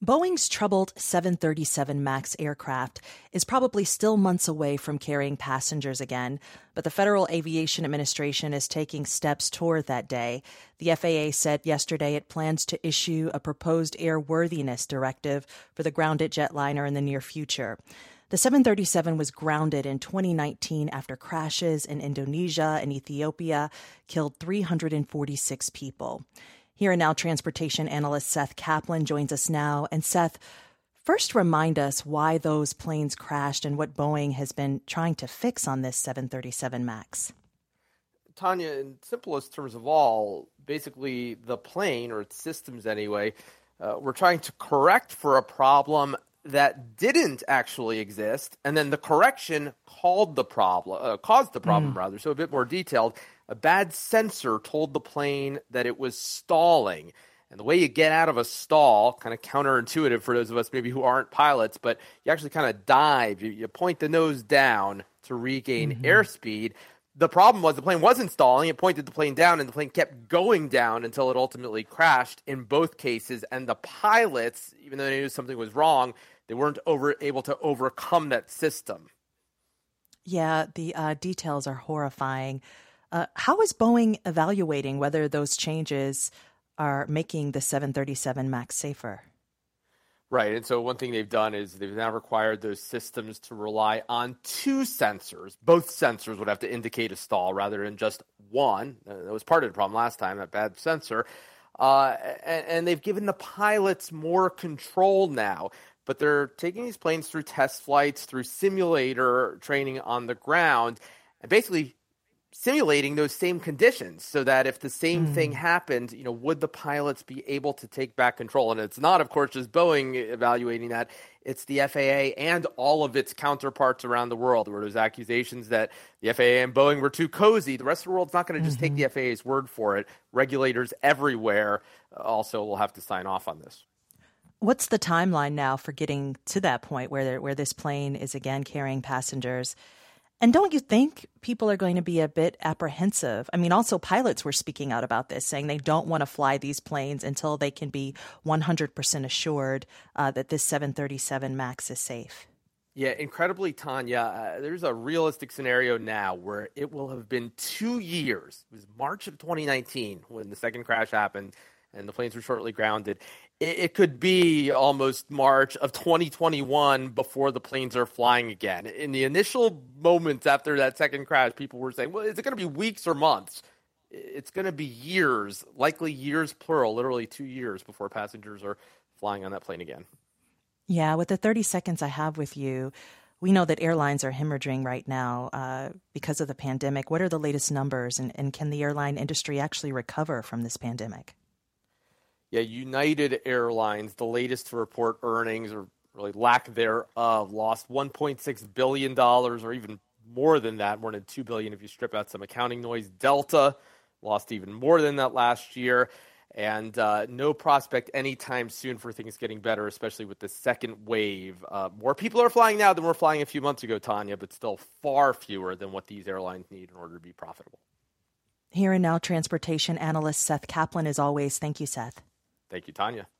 Boeing's troubled 737 MAX aircraft is probably still months away from carrying passengers again, but the Federal Aviation Administration is taking steps toward that day. The FAA said yesterday it plans to issue a proposed airworthiness directive for the grounded jetliner in the near future. The 737 was grounded in 2019 after crashes in Indonesia and Ethiopia killed 346 people. Here and Now transportation analyst Seth Kaplan joins us now. And Seth, first remind us why those planes crashed and what Boeing has been trying to fix on this 737 MAX. Tanya, in simplest terms of all, basically the plane, or its systems anyway, were trying to correct for a problem that didn't actually exist, and then the correction caused the problem. So a bit more detailed. A bad sensor told the plane that it was stalling. And the way you get out of a stall, kind of counterintuitive for those of us maybe who aren't pilots, but you actually kind of dive. You point the nose down to regain airspeed. The problem was the plane wasn't stalling. It pointed the plane down, and the plane kept going down until it ultimately crashed in both cases. And the pilots, even though they knew something was wrong, they weren't able to overcome that system. Yeah, the details are horrifying. How is Boeing evaluating whether those changes are making the 737 MAX safer? Right. And so one thing they've done is they've now required those systems to rely on two sensors. Both sensors would have to indicate a stall rather than just one. That was part of the problem last time, that bad sensor. And they've given the pilots more control now. But they're taking these planes through test flights, through simulator training on the ground, and basically simulating those same conditions so that if the same thing happened, would the pilots be able to take back control? And it's not, of course, just Boeing evaluating that. It's the FAA and all of its counterparts around the world, where there's accusations that the FAA and Boeing were too cozy. The rest of the world's not going to just take the FAA's word for it. Regulators everywhere also will have to sign off on this. What's the timeline now for getting to that point where this plane is again carrying passengers? And don't you think people are going to be a bit apprehensive? I mean, also pilots were speaking out about this, saying they don't want to fly these planes until they can be 100% assured that this 737 MAX is safe. Yeah, incredibly, Tanya, there's a realistic scenario now where it will have been 2 years. It was March of 2019 when the second crash happened and the planes were shortly grounded. It could be almost March of 2021 before the planes are flying again. In the initial moments after that second crash, people were saying, well, is it going to be weeks or months? It's going to be years, likely years plural, literally 2 years before passengers are flying on that plane again. Yeah, with the 30 seconds I have with you, we know that airlines are hemorrhaging right now because of the pandemic. What are the latest numbers, and can the airline industry actually recover from this pandemic? Yeah, United Airlines, the latest to report earnings, or really lack thereof, lost $1.6 billion, or even more than that, more than $2 billion if you strip out some accounting noise. Delta lost even more than that last year, and no prospect anytime soon for things getting better, especially with the second wave. More people are flying now than were flying a few months ago, Tanya, but still far fewer than what these airlines need in order to be profitable. Here and Now transportation analyst Seth Kaplan, as always. Thank you, Seth. Thank you, Tanya.